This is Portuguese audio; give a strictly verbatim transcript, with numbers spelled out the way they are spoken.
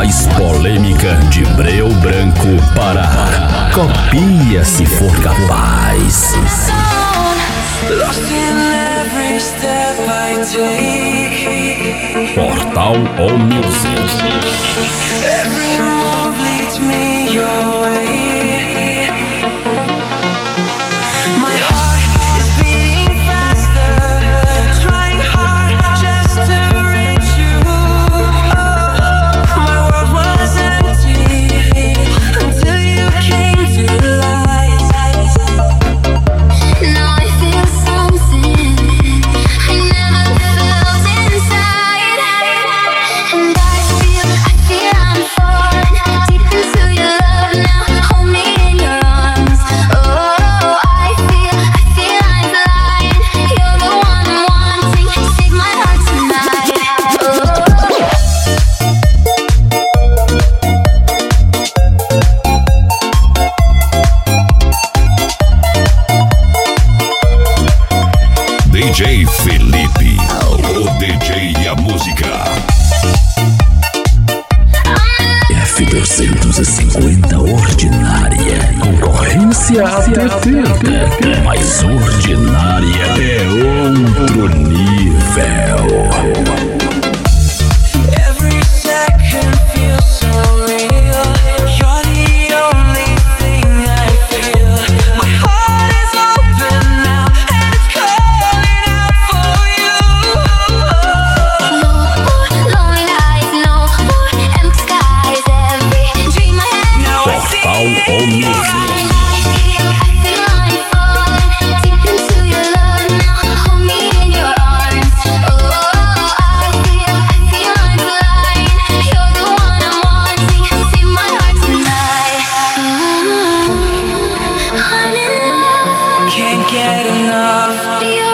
mais polêmica de Breu Branco para Copia se for capaz. Portal All Music. D J Felipe, o D J e a música. F duzentos e cinquenta ordinária, concorrência perfeita, mas ordinária é outro nível. All Music. Can't get enough.